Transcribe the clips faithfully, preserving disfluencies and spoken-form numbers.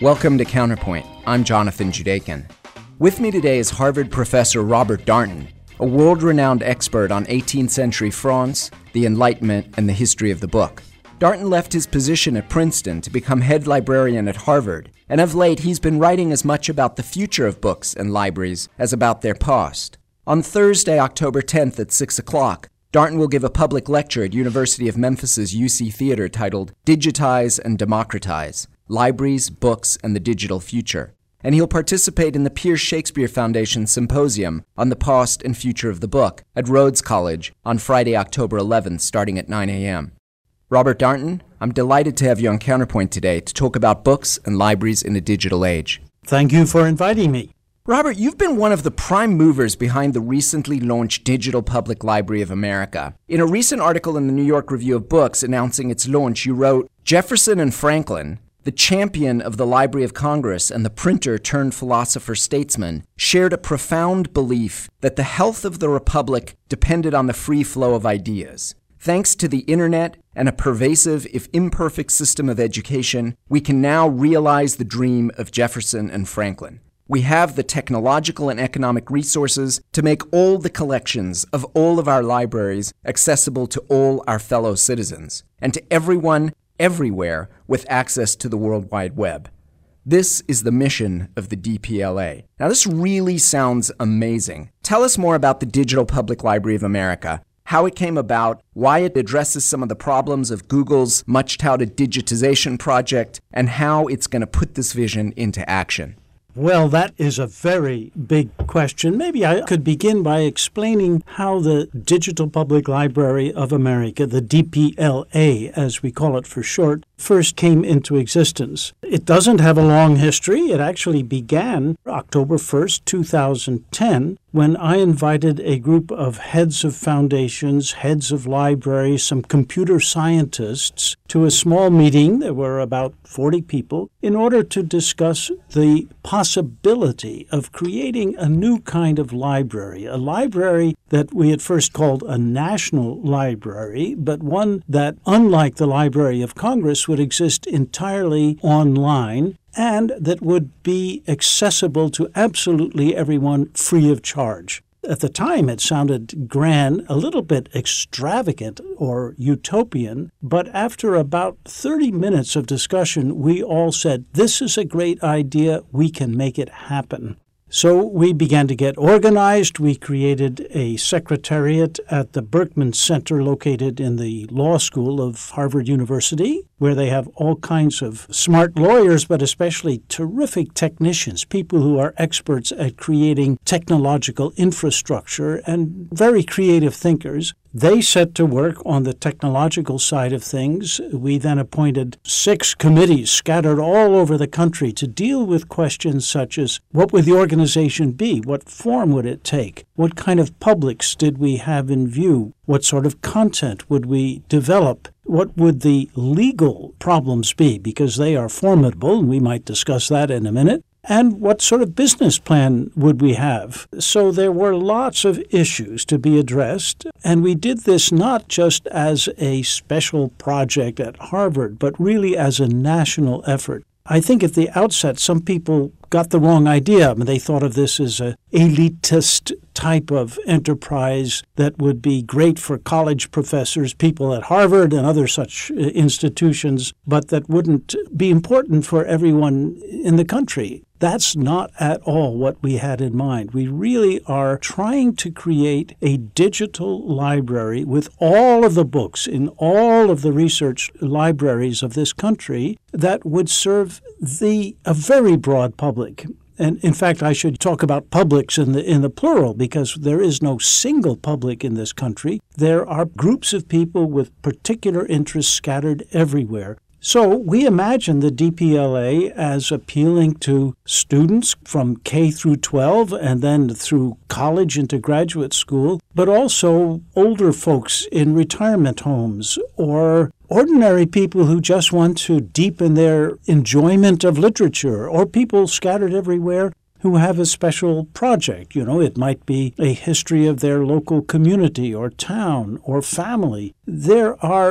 Welcome to Counterpoint. I'm Jonathan Judekin. With me today is Harvard professor Robert Darnton, a world-renowned expert on eighteenth century France, the Enlightenment, and the history of the book. Darnton left his position at Princeton to become head librarian at Harvard, and of late he's been writing as much about the future of books and libraries as about their past. On Thursday, October tenth at six o'clock, Darnton will give a public lecture at University of Memphis's U C Theater titled Digitize and Democratize: Libraries, Books, and the Digital Future. And he'll participate in the Pearce Shakespeare Foundation Symposium on the Past and Future of the Book at Rhodes College on Friday, October eleventh, starting at nine a.m. Robert Darnton, I'm delighted to have you on Counterpoint today to talk about books and libraries in a digital age. Thank you for inviting me. Robert, you've been one of the prime movers behind the recently launched Digital Public Library of America. In a recent article in the New York Review of Books announcing its launch, you wrote, "Jefferson and Franklin, the champion of the Library of Congress and the printer turned philosopher-statesman, shared a profound belief that the health of the Republic depended on the free flow of ideas. Thanks to the internet and a pervasive, if imperfect, system of education, we can now realize the dream of Jefferson and Franklin. We have the technological and economic resources to make all the collections of all of our libraries accessible to all our fellow citizens, and to everyone everywhere with access to the World Wide Web. This is the mission of the D P L A." Now, this really sounds amazing. Tell us more about the Digital Public Library of America, how it came about, why it addresses some of the problems of Google's much-touted digitization project, and how it's going to put this vision into action. Well, that is a very big question. Maybe I could begin by explaining how the Digital Public Library of America, the D P L A as we call it for short, first came into existence. It doesn't have a long history. It actually began October first, two thousand ten, when I invited a group of heads of foundations, heads of libraries, some computer scientists to a small meeting. There were about forty people in order to discuss the possibility of creating a new kind of library, a library that we at first called a national library, but one that, unlike the Library of Congress, would exist entirely online and that would be accessible to absolutely everyone free of charge. At the time, it sounded grand, a little bit extravagant or utopian, but after about thirty minutes of discussion, we all said, this is a great idea, we can make it happen. So we began to get organized. We created a secretariat at the Berkman Center located in the law school of Harvard University, where they have all kinds of smart lawyers, but especially terrific technicians, people who are experts at creating technological infrastructure and very creative thinkers. They set to work on the technological side of things. We then appointed six committees scattered all over the country to deal with questions such as, what would the organization be? What form would it take? What kind of publics did we have in view? What sort of content would we develop? What would the legal problems be? Because they are formidable, and we might discuss that in a minute. And what sort of business plan would we have? So there were lots of issues to be addressed, and we did this not just as a special project at Harvard, but really as a national effort. I think at the outset, some people got the wrong idea. I mean, they thought of this as an elitist type of enterprise that would be great for college professors, people at Harvard and other such institutions, but that wouldn't be important for everyone in the country. That's not at all what we had in mind. We really are trying to create a digital library with all of the books in all of the research libraries of this country that would serve the a very broad public. And in fact, I should talk about publics in the in the plural, because there is no single public in this country. There are groups of people with particular interests scattered everywhere. So we imagine the D P L A as appealing to students from K through twelve and then through college into graduate school, but also older folks in retirement homes or ordinary people who just want to deepen their enjoyment of literature, or people scattered everywhere who have a special project. You know, it might be a history of their local community or town or family. There are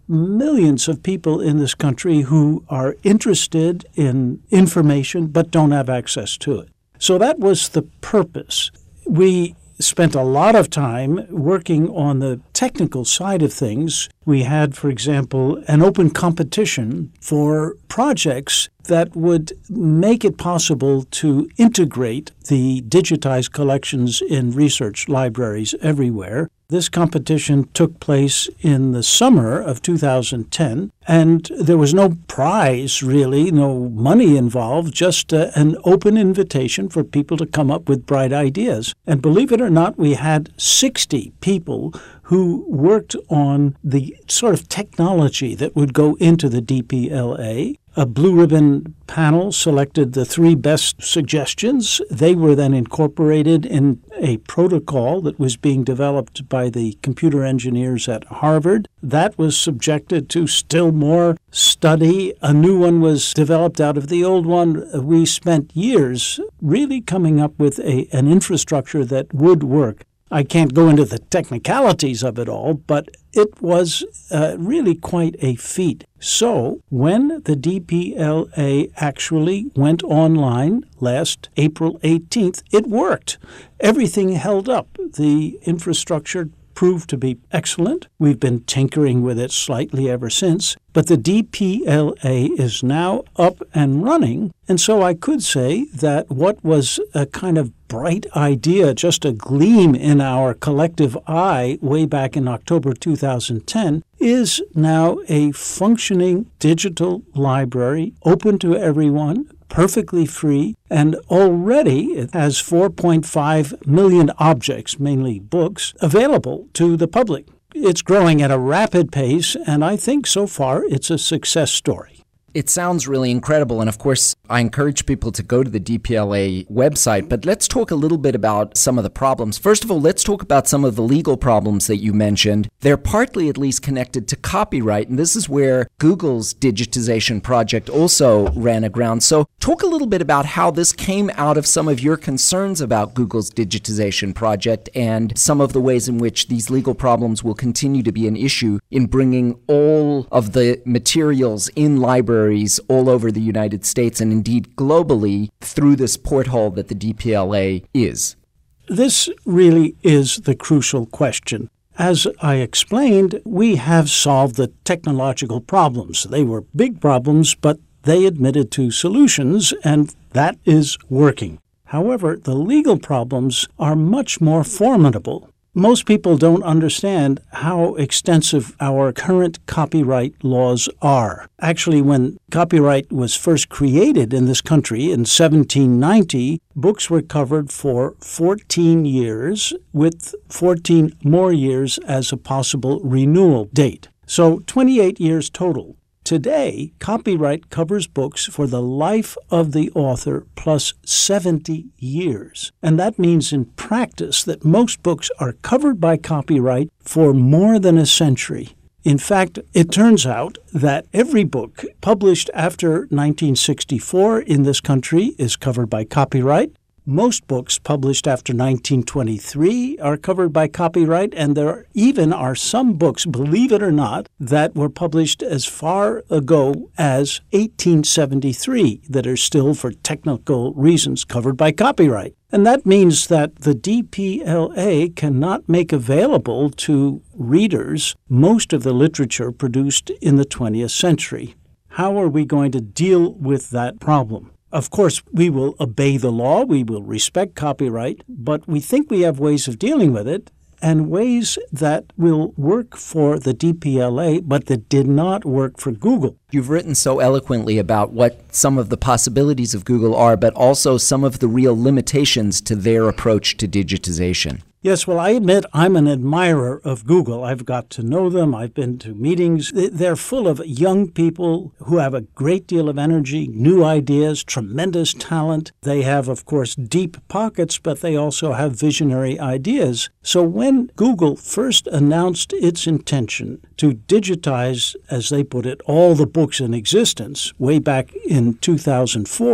millions of people in this country who are interested in information but don't have access to it. So that was the purpose. We spent a lot of time working on the technical side of things. We had, for example, an open competition for projects that would make it possible to integrate the digitized collections in research libraries everywhere. This competition took place in the summer of two thousand ten, and there was no prize, really, no money involved, just uh, an open invitation for people to come up with bright ideas. And believe it or not, we had sixty people who worked on the sort of technology that would go into the D P L A. A blue ribbon panel selected the three best suggestions. They were then incorporated in a protocol that was being developed by the computer engineers at Harvard. That was subjected to still more study. A new one was developed out of the old one. We spent years really coming up with a, an infrastructure that would work. I can't go into the technicalities of it all, but it was uh, really quite a feat. So when the D P L A actually went online last April eighteenth, it worked. Everything held up. The infrastructure proved to be excellent. We've been tinkering with it slightly ever since, but the D P L A is now up and running. And so I could say that what was a kind of bright idea, just a gleam in our collective eye way back in October two thousand ten, is now a functioning digital library, open to everyone, perfectly free, and already it has four point five million objects, mainly books, available to the public. It's growing at a rapid pace, and I think so far it's a success story. It sounds really incredible, and of course, I encourage people to go to the D P L A website, but let's talk a little bit about some of the problems. First of all, let's talk about some of the legal problems that you mentioned. They're partly at least connected to copyright, and this is where Google's digitization project also ran aground. So talk a little bit about how this came out of some of your concerns about Google's digitization project and some of the ways in which these legal problems will continue to be an issue in bringing all of the materials in libraries all over the United States and indeed globally through this porthole that the D P L A is. This really is the crucial question. As I explained, we have solved the technological problems. They were big problems, but they admitted to solutions, and that is working. However, the legal problems are much more formidable. Most people don't understand how extensive our current copyright laws are. Actually, when copyright was first created in this country in seventeen ninety, books were covered for fourteen years, with fourteen more years as a possible renewal date. So twenty-eight years total. Today, copyright covers books for the life of the author plus seventy years. And that means in practice that most books are covered by copyright for more than a century. In fact, it turns out that every book published after nineteen sixty-four in this country is covered by copyright. Most books published after nineteen twenty-three are covered by copyright, and there even are some books, believe it or not, that were published as far ago as eighteen seventy-three that are still, for technical reasons, covered by copyright. And that means that the D P L A cannot make available to readers most of the literature produced in the twentieth century. How are we going to deal with that problem? Of course, we will obey the law, we will respect copyright, but we think we have ways of dealing with it, and ways that will work for the D P L A, but that did not work for Google. You've written so eloquently about what some of the possibilities of Google are, but also some of the real limitations to their approach to digitization. Yes, well, I admit I'm an admirer of Google. I've got to know them. I've been to meetings. They're full of young people who have a great deal of energy, new ideas, tremendous talent. They have, of course, deep pockets, but they also have visionary ideas. So when Google first announced its intention to digitize, as they put it, all the books in existence way back in two thousand four,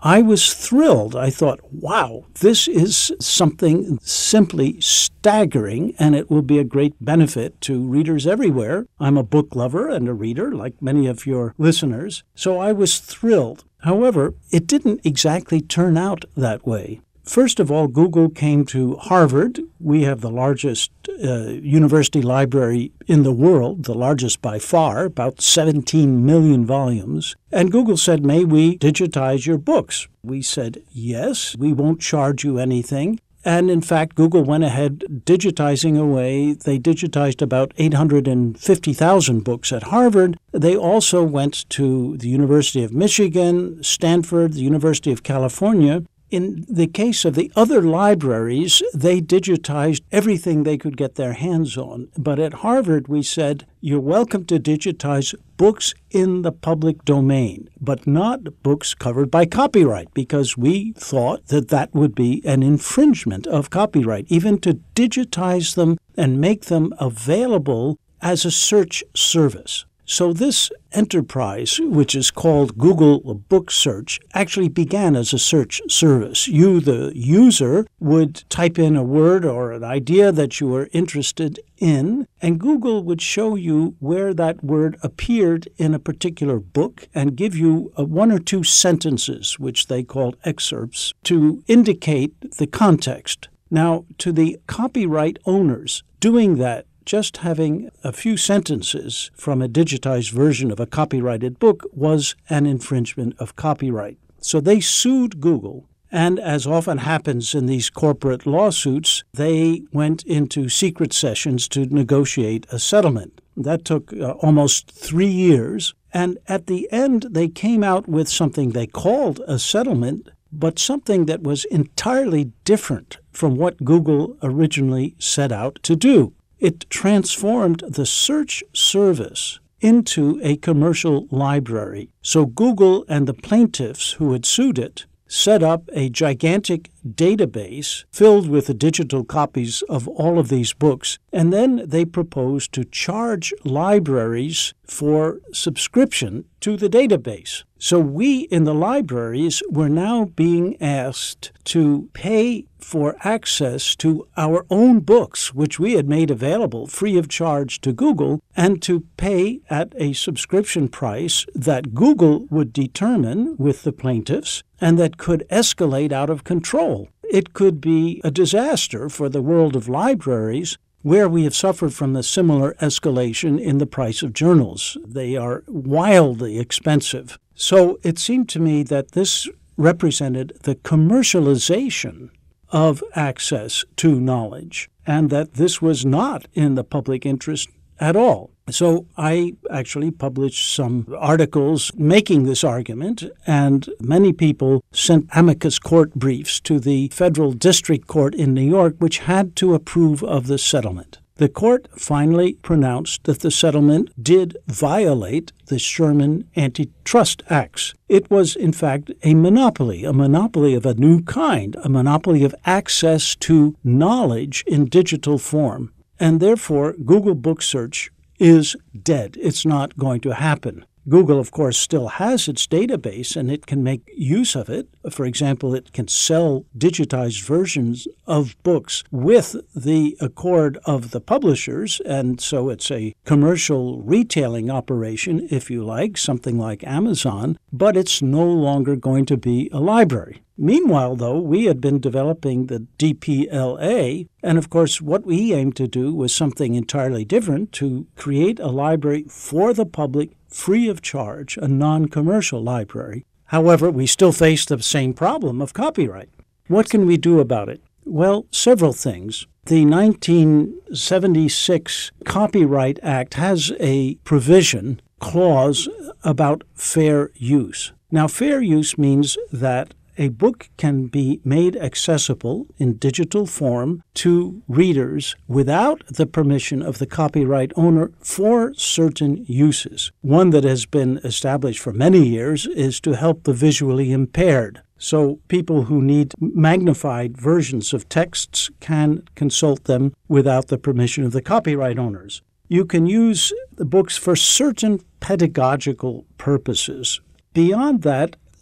I was thrilled. I thought, wow, this is something simply staggering, and it will be a great benefit to readers everywhere. I'm a book lover and a reader, like many of your listeners, so I was thrilled. However, it didn't exactly turn out that way. First of all, Google came to Harvard. We have the largest uh, university library in the world, the largest by far, about seventeen million volumes. And Google said, may we digitize your books? We said, yes, we won't charge you anything. And in fact, Google went ahead digitizing away. They digitized about eight hundred fifty thousand books at Harvard. They also went to the University of Michigan, Stanford, the University of California. In the case of the other libraries, they digitized everything they could get their hands on. But at Harvard, we said, you're welcome to digitize books in the public domain, but not books covered by copyright, because we thought that that would be an infringement of copyright, even to digitize them and make them available as a search service. So this enterprise, which is called Google Book Search, actually began as a search service. You, the user, would type in a word or an idea that you were interested in, and Google would show you where that word appeared in a particular book and give you a one or two sentences, which they called excerpts, to indicate the context. Now, to the copyright owners, doing that, just having a few sentences from a digitized version of a copyrighted book was an infringement of copyright. So they sued Google, and as often happens in these corporate lawsuits, they went into secret sessions to negotiate a settlement. That took uh, almost three years, and at the end they came out with something they called a settlement, but something that was entirely different from what Google originally set out to do. It transformed the search service into a commercial library. So Google and the plaintiffs who had sued it set up a gigantic database filled with the digital copies of all of these books, and then they proposed to charge libraries for subscription to the database. So we in the libraries were now being asked to pay for access to our own books, which we had made available free of charge to Google, and to pay at a subscription price that Google would determine with the plaintiffs and that could escalate out of control. It could be a disaster for the world of libraries, where we have suffered from the similar escalation in the price of journals. They are wildly expensive. So it seemed to me that this represented the commercialization of access to knowledge, and that this was not in the public interest at all. So I actually published some articles making this argument, and many people sent amicus court briefs to the federal district court in New York, which had to approve of the settlement. The court finally pronounced that the settlement did violate the Sherman Antitrust Acts. It was, in fact, a monopoly, a monopoly of a new kind, a monopoly of access to knowledge in digital form. And therefore, Google Book Search is dead. It's not going to happen. Google, of course, still has its database, and it can make use of it. For example, it can sell digitized versions of books with the accord of the publishers, and so it's a commercial retailing operation, if you like, something like Amazon, but it's no longer going to be a library. Meanwhile, though, we had been developing the D P L A, and of course what we aimed to do was something entirely different, to create a library for the public free of charge, a non-commercial library. However, we still face the same problem of copyright. What can we do about it? Well, several things. The nineteen seventy-six Copyright Act has a provision, clause, about fair use. Now, fair use means that a book can be made accessible in digital form to readers without the permission of the copyright owner for certain uses. One that has been established for many years is to help the visually impaired. So people who need magnified versions of texts can consult them without the permission of the copyright owners. You can use the books for certain pedagogical purposes. Beyond that,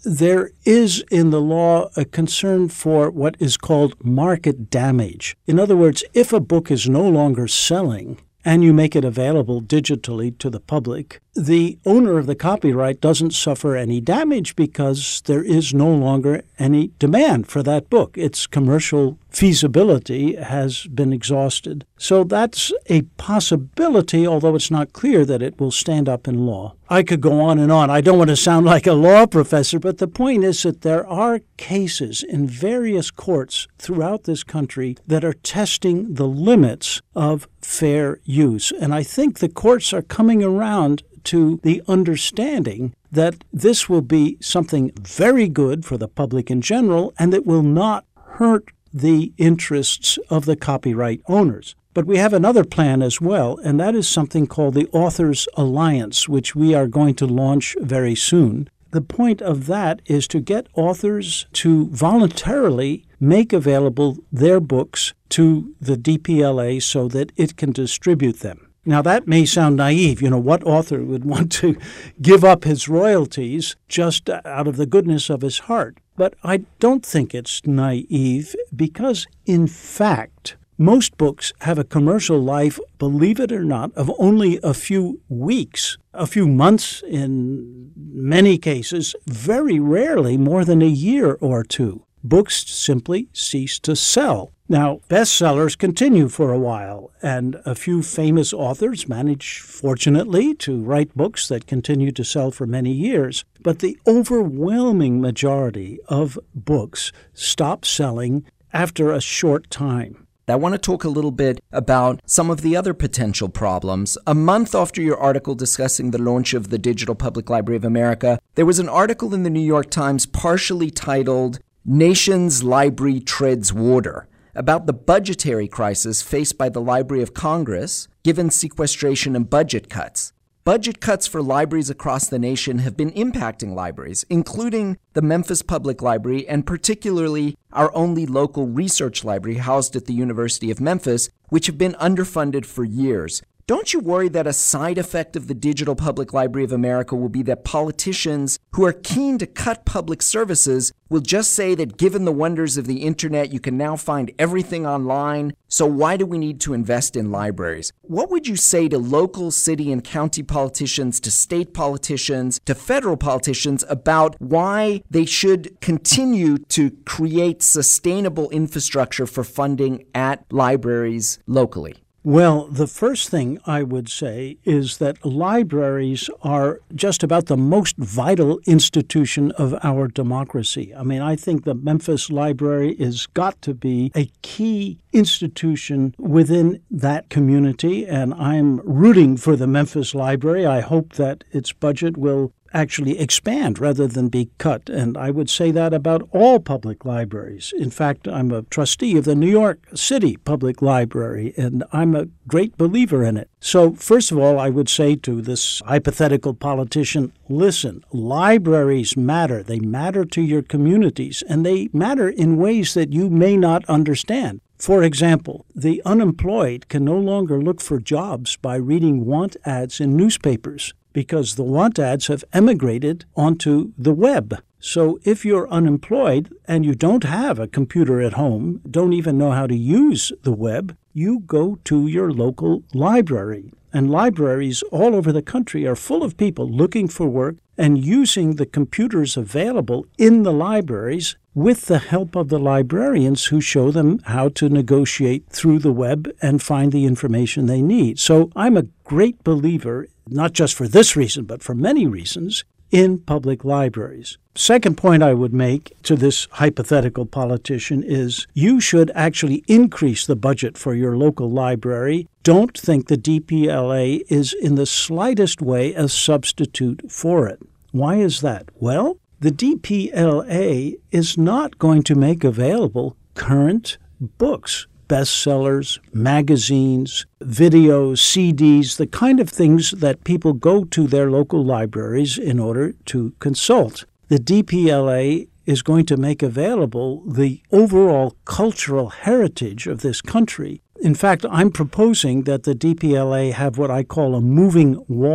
there is in the law a concern for what is called market damage. In other words, if a book is no longer selling and you make it available digitally to the public, the owner of the copyright doesn't suffer any damage because there is no longer any demand for that book. Its commercial feasibility has been exhausted. So that's a possibility, although it's not clear that it will stand up in law. I could go on and on. I don't want to sound like a law professor, but the point is that there are cases in various courts throughout this country that are testing the limits of fair use. And I think the courts are coming around to the understanding that this will be something very good for the public in general, and it will not hurt the interests of the copyright owners. But we have another plan as well, and that is something called the Authors Alliance, which we are going to launch very soon. The point of that is to get authors to voluntarily make available their books to the D P L A so that it can distribute them. Now, that may sound naive. You know, what author would want to give up his royalties just out of the goodness of his heart? But I don't think it's naive because, in fact, most books have a commercial life, believe it or not, of only a few weeks, a few months in many cases, very rarely more than a year or two. Books simply cease to sell. Now, bestsellers continue for a while, and a few famous authors manage, fortunately, to write books that continue to sell for many years. But the overwhelming majority of books stop selling after a short time. I want to talk a little bit about some of the other potential problems. A month after your article discussing the launch of the Digital Public Library of America, there was an article in the New York Times partially titled, "Nation's Library Treads Water," about the budgetary crisis faced by the Library of Congress, given sequestration and budget cuts. Budget cuts for libraries across the nation have been impacting libraries, including the Memphis Public Library and particularly our only local research library housed at the University of Memphis, which have been underfunded for years. Don't you worry that a side effect of the Digital Public Library of America will be that politicians who are keen to cut public services will just say that given the wonders of the internet, you can now find everything online, so why do we need to invest in libraries? What would you say to local, city, and county politicians, to state politicians, to federal politicians about why they should continue to create sustainable infrastructure for funding at libraries locally? Well, the first thing I would say is that libraries are just about the most vital institution of our democracy. I mean, I think the Memphis Library has got to be a key institution within that community, and I'm rooting for the Memphis Library. I hope that its budget will actually expand rather than be cut. And I would say that about all public libraries. In fact, I'm a trustee of the New York City Public Library, and I'm a great believer in it. So first of all, I would say to this hypothetical politician, listen, libraries matter. They matter to your communities, and they matter in ways that you may not understand. For example, the unemployed can no longer look for jobs by reading want ads in newspapers, because the want ads have emigrated onto the web. So if you're unemployed and you don't have a computer at home, don't even know how to use the web, you go to your local library. And libraries all over the country are full of people looking for work and using the computers available in the libraries with the help of the librarians who show them how to negotiate through the web and find the information they need. So I'm a great believer, not just for this reason, but for many reasons, in public libraries. Second point I would make to this hypothetical politician is you should actually increase the budget for your local library. Don't think the D P L A is in the slightest way a substitute for it. Why is that? Well, the D P L A is not going to make available current books, bestsellers, magazines, videos, C Ds, the kind of things that people go to their local libraries in order to consult. The D P L A is going to make available the overall cultural heritage of this country. In fact, I'm proposing that the D P L A have what I call a moving wall.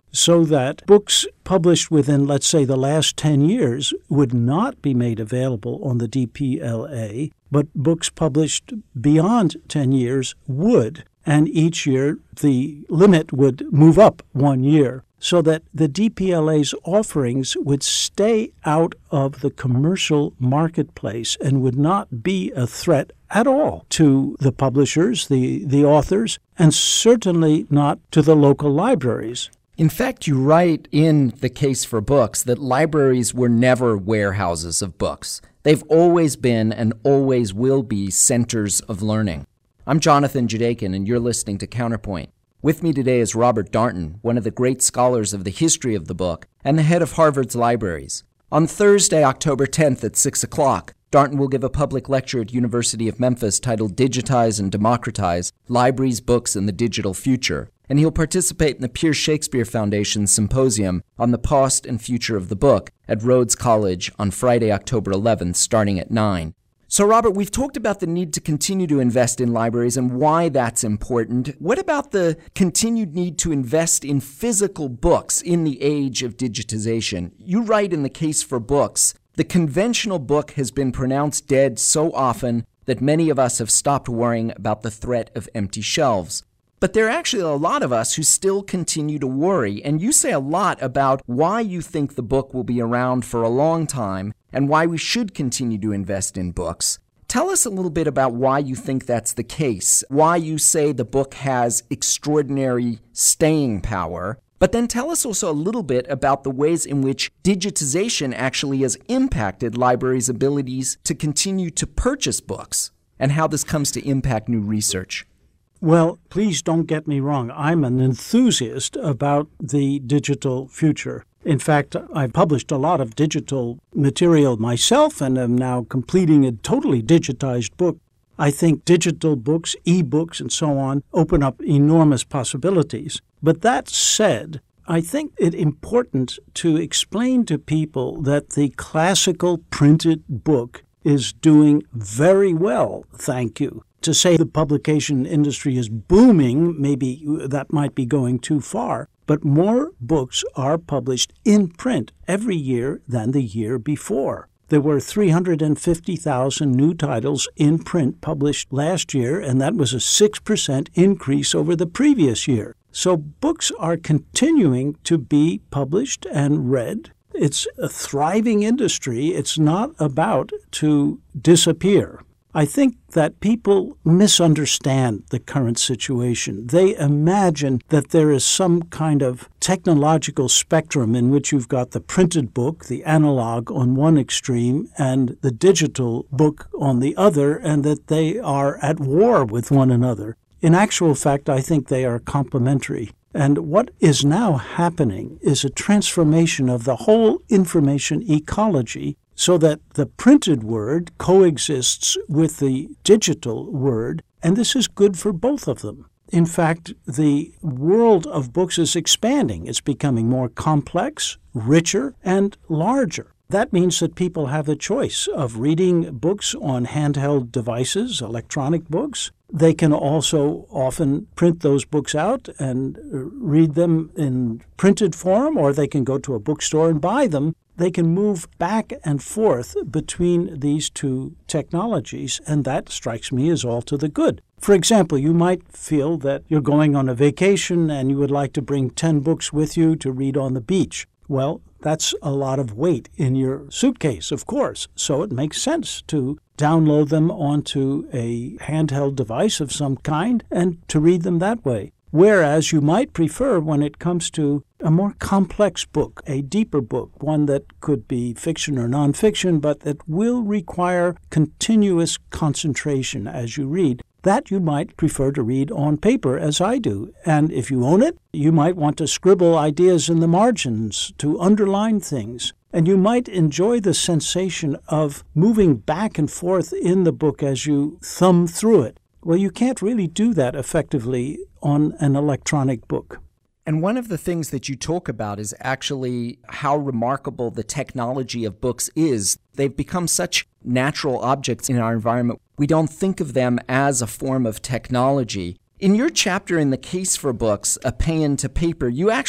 so that books published within, let's say, the last ten years would not be made available on the D P L A, but books published beyond ten years would. And each year, the limit would move up one year so that the D P L A's offerings would stay out of the commercial marketplace and would not be a threat at all to the publishers, the, the authors, and certainly not to the local libraries. In fact, you write in The Case for Books that libraries were never warehouses of books. They've always been and always will be centers of learning. I'm Jonathan Judaikin, and you're listening to Counterpoint. With me today is Robert Darnton, one of the great scholars of the history of the book and the head of Harvard's libraries. On Thursday, October tenth at six o'clock, Darnton will give a public lecture at University of Memphis titled Digitize and Democratize, Libraries, Books, and the Digital Future. And he'll participate in the Piers Shakespeare Foundation's symposium on the past and future of the book at Rhodes College on Friday, October eleventh, starting at nine. So, Robert, we've talked about the need to continue to invest in libraries and why that's important. What about the continued need to invest in physical books in the age of digitization? You write in The Case for Books, the conventional book has been pronounced dead so often that many of us have stopped worrying about the threat of empty shelves. But there are actually a lot of us who still continue to worry, and you say a lot about why you think the book will be around for a long time and why we should continue to invest in books. Tell us a little bit about why you think that's the case, why you say the book has extraordinary staying power, but then tell us also a little bit about the ways in which digitization actually has impacted libraries' abilities to continue to purchase books and how this comes to impact new research. Well, please don't get me wrong. I'm an enthusiast about the digital future. In fact, I've published a lot of digital material myself and am now completing a totally digitized book. I think digital books, e-books, and so on open up enormous possibilities. But that said, I think it important to explain to people that the classical printed book is doing very well, thank you. To say the publication industry is booming, maybe that might be going too far, but more books are published in print every year than the year before. There were three hundred fifty thousand new titles in print published last year, and that was a six percent increase over the previous year. So books are continuing to be published and read. It's a thriving industry. It's not about to disappear. I think that people misunderstand the current situation. They imagine that there is some kind of technological spectrum in which you've got the printed book, the analog, on one extreme, and the digital book on the other, and that they are at war with one another. In actual fact, I think they are complementary. And what is now happening is a transformation of the whole information ecology so that the printed word coexists with the digital word, and this is good for both of them. In fact, the world of books is expanding. It's becoming more complex, richer, and larger. That means that people have a choice of reading books on handheld devices, electronic books. They can also often print those books out and read them in printed form, or they can go to a bookstore and buy them. They can move back and forth between these two technologies, and that strikes me as all to the good. For example, you might feel that you're going on a vacation and you would like to bring ten books with you to read on the beach. Well, that's a lot of weight in your suitcase, of course, so it makes sense to download them onto a handheld device of some kind and to read them that way. Whereas you might prefer, when it comes to a more complex book, a deeper book, one that could be fiction or nonfiction, but that will require continuous concentration as you read, that you might prefer to read on paper, as I do. And if you own it, you might want to scribble ideas in the margins, to underline things. And you might enjoy the sensation of moving back and forth in the book as you thumb through it. Well, you can't really do that effectively on an electronic book. And one of the things that you talk about is actually how remarkable the technology of books is. They've become such natural objects in our environment. We don't think of them as a form of technology. In your chapter in The Case for Books, A Paean to Paper, you actually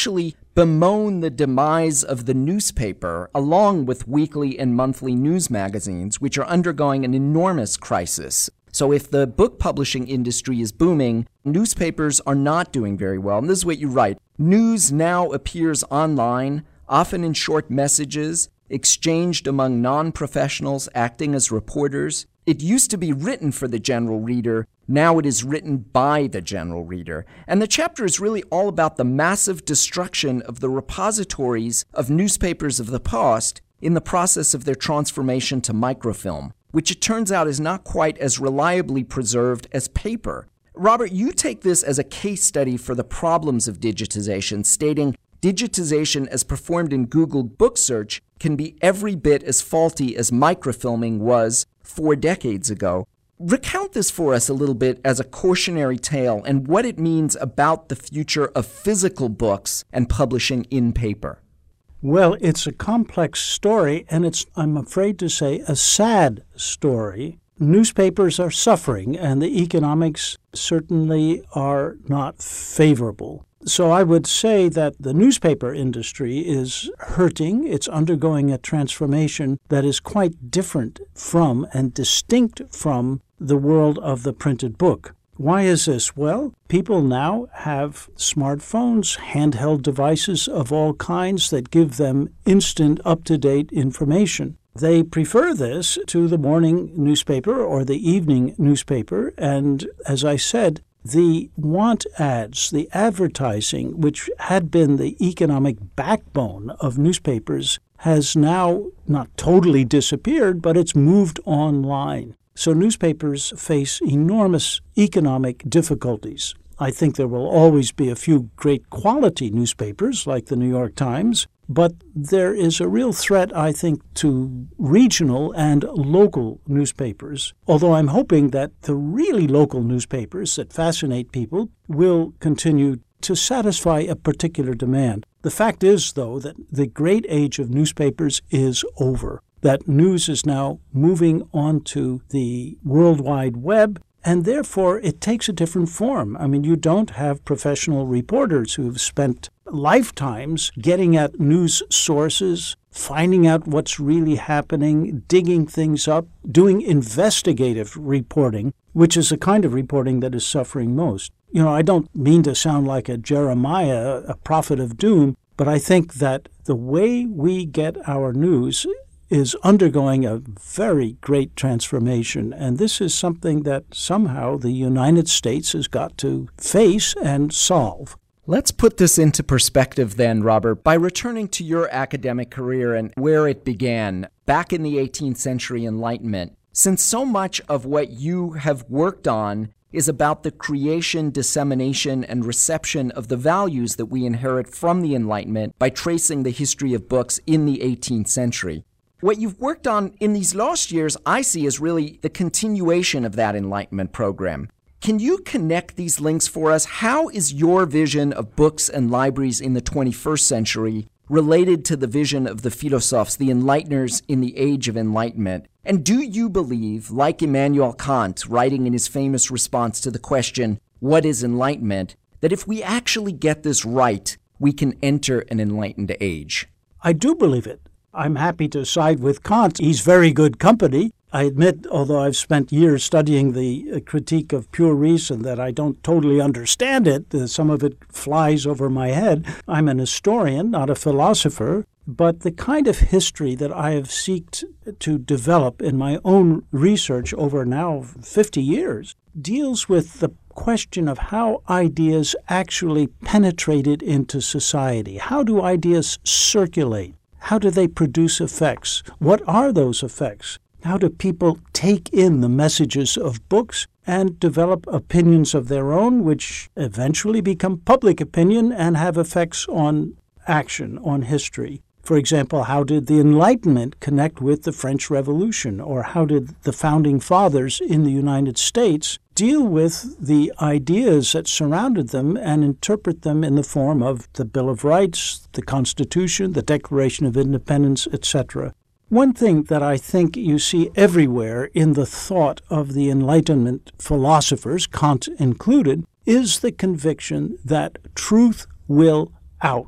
bemoan the demise of the newspaper, along with weekly and monthly news magazines, which are undergoing an enormous crisis. So if the book publishing industry is booming, newspapers are not doing very well. And this is what you write. News now appears online, often in short messages, exchanged among non-professionals acting as reporters. It used to be written for the general reader. Now it is written by the general reader. And the chapter is really all about the massive destruction of the repositories of newspapers of the past in the process of their transformation to microfilm, which it turns out is not quite as reliably preserved as paper. Robert, you take this as a case study for the problems of digitization, stating digitization as performed in Google Book Search can be every bit as faulty as microfilming was four decades ago. Recount this for us a little bit as a cautionary tale and what it means about the future of physical books and publishing in paper. Well, it's a complex story, and it's, I'm afraid to say, a sad story. Newspapers are suffering, and the economics certainly are not favorable. So I would say that the newspaper industry is hurting. It's undergoing a transformation that is quite different from and distinct from the world of the printed book. Why is this? Well, people now have smartphones, handheld devices of all kinds that give them instant, up-to-date information. They prefer this to the morning newspaper or the evening newspaper, and as I said, the want ads, the advertising, which had been the economic backbone of newspapers, has now not totally disappeared, but it's moved online. So newspapers face enormous economic difficulties. I think there will always be a few great quality newspapers like the New York Times, but there is a real threat, I think, to regional and local newspapers, although I'm hoping that the really local newspapers that fascinate people will continue to satisfy a particular demand. The fact is, though, that the great age of newspapers is over, that news is now moving onto the World Wide Web, and therefore it takes a different form. I mean, you don't have professional reporters who've spent lifetimes getting at news sources, finding out what's really happening, digging things up, doing investigative reporting, which is the kind of reporting that is suffering most. You know, I don't mean to sound like a Jeremiah, a prophet of doom, but I think that the way we get our news is undergoing a very great transformation. And this is something that somehow the United States has got to face and solve. Let's put this into perspective then, Robert, by returning to your academic career and where it began, back in the eighteenth century Enlightenment. Since so much of what you have worked on is about the creation, dissemination, and reception of the values that we inherit from the Enlightenment by tracing the history of books in the eighteenth century. What you've worked on in these last years, I see as really the continuation of that Enlightenment program. Can you connect these links for us? How is your vision of books and libraries in the twenty-first century related to the vision of the philosophes, the Enlighteners in the Age of Enlightenment? And do you believe, like Immanuel Kant, writing in his famous response to the question, what is enlightenment, that if we actually get this right, we can enter an enlightened age? I do believe it. I'm happy to side with Kant. He's very good company. I admit, although I've spent years studying the critique of pure reason, that I don't totally understand it. Uh, some of it flies over my head. I'm an historian, not a philosopher. But the kind of history that I have sought to develop in my own research over now fifty years deals with the question of how ideas actually penetrated into society. How do ideas circulate? How do they produce effects? What are those effects? How do people take in the messages of books and develop opinions of their own, which eventually become public opinion and have effects on action, on history? For example, how did the Enlightenment connect with the French Revolution? Or how did the Founding Fathers in the United States deal with the ideas that surrounded them and interpret them in the form of the Bill of Rights, the Constitution, the Declaration of Independence, et cetera? One thing that I think you see everywhere in the thought of the Enlightenment philosophers, Kant included, is the conviction that truth will out.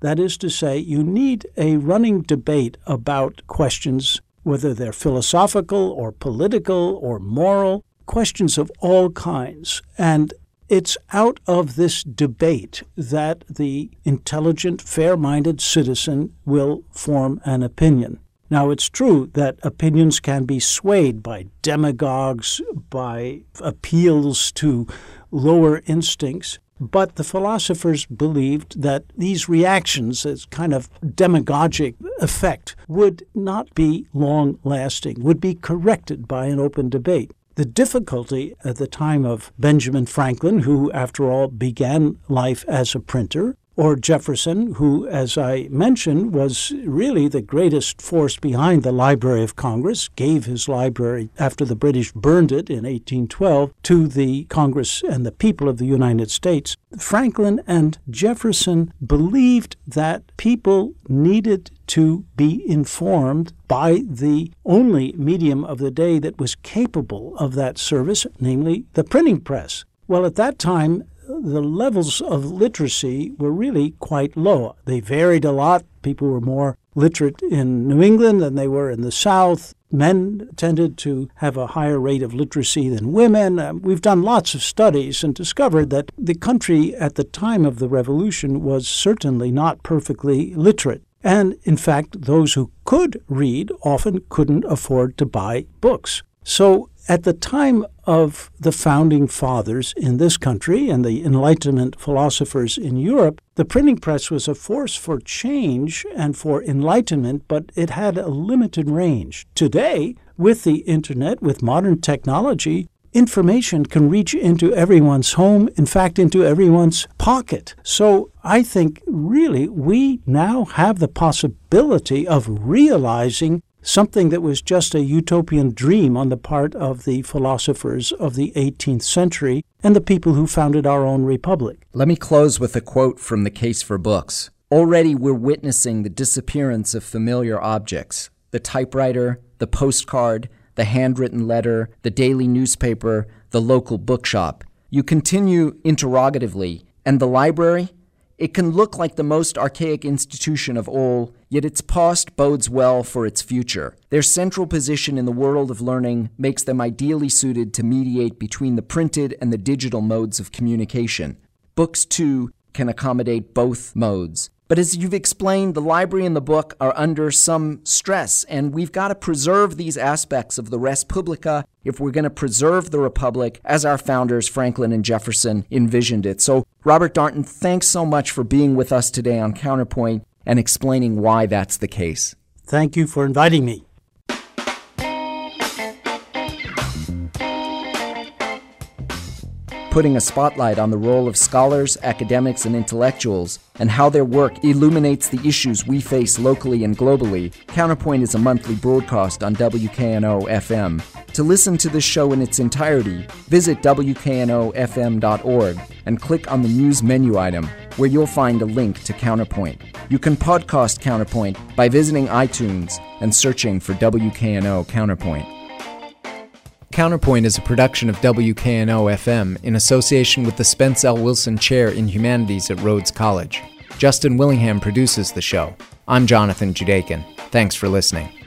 That is to say, you need a running debate about questions, whether they're philosophical or political or moral, questions of all kinds. And it's out of this debate that the intelligent, fair-minded citizen will form an opinion. Now, it's true that opinions can be swayed by demagogues, by appeals to lower instincts, but the philosophers believed that these reactions, this kind of demagogic effect, would not be long-lasting, would be corrected by an open debate. The difficulty at the time of Benjamin Franklin, who, after all, began life as a printer, or Jefferson, who, as I mentioned, was really the greatest force behind the Library of Congress, gave his library, after the British burned it in eighteen twelve, to the Congress and the people of the United States. Franklin and Jefferson believed that people needed to be informed by the only medium of the day that was capable of that service, namely the printing press. Well, at that time, the levels of literacy were really quite low. They varied a lot. People were more literate in New England than they were in the South. Men tended to have a higher rate of literacy than women. Uh, we've done lots of studies and discovered that the country at the time of the Revolution was certainly not perfectly literate. And, in fact, those who could read often couldn't afford to buy books. So, at the time of the founding fathers in this country and the Enlightenment philosophers in Europe, the printing press was a force for change and for enlightenment, but it had a limited range. Today, with the internet, with modern technology, information can reach into everyone's home, in fact, into everyone's pocket. So I think really we now have the possibility of realizing something that was just a utopian dream on the part of the philosophers of the eighteenth century and the people who founded our own republic. Let me close with a quote from The Case for Books. Already we're witnessing the disappearance of familiar objects. The typewriter, the postcard, the handwritten letter, the daily newspaper, the local bookshop. You continue interrogatively, and the library? It can look like the most archaic institution of all, yet its past bodes well for its future. Their central position in the world of learning makes them ideally suited to mediate between the printed and the digital modes of communication. Books, too, can accommodate both modes. But as you've explained, the library and the book are under some stress, and we've got to preserve these aspects of the res publica if we're going to preserve the republic as our founders, Franklin and Jefferson, envisioned it. So, Robert Darnton, thanks so much for being with us today on Counterpoint and explaining why that's the case. Thank you for inviting me. Putting a spotlight on the role of scholars, academics, and intellectuals, and how their work illuminates the issues we face locally and globally, Counterpoint is a monthly broadcast on W K N O F M. To listen to this show in its entirety, visit W K N O F M dot org and click on the News menu item, where you'll find a link to Counterpoint. You can podcast Counterpoint by visiting iTunes and searching for W K N O Counterpoint. Counterpoint is a production of W K N O F M in association with the Spence L. Wilson Chair in Humanities at Rhodes College. Justin Willingham produces the show. I'm Jonathan Judakin. Thanks for listening.